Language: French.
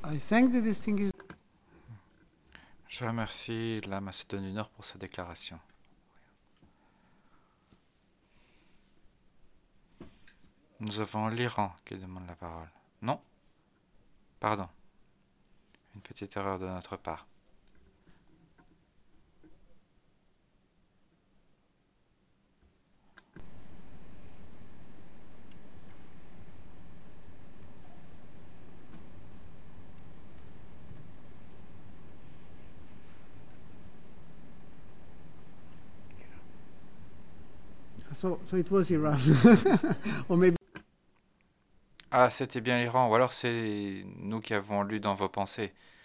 I thank the distinguished. Je remercie la Macédoine du Nord pour sa déclaration. Nous avons l'Iran qui demande la parole. Non, pardon, une petite erreur de notre part. So it was Iran, or maybe. Ah, c'était bien l'Iran, ou alors c'est nous qui avons lu dans vos pensées.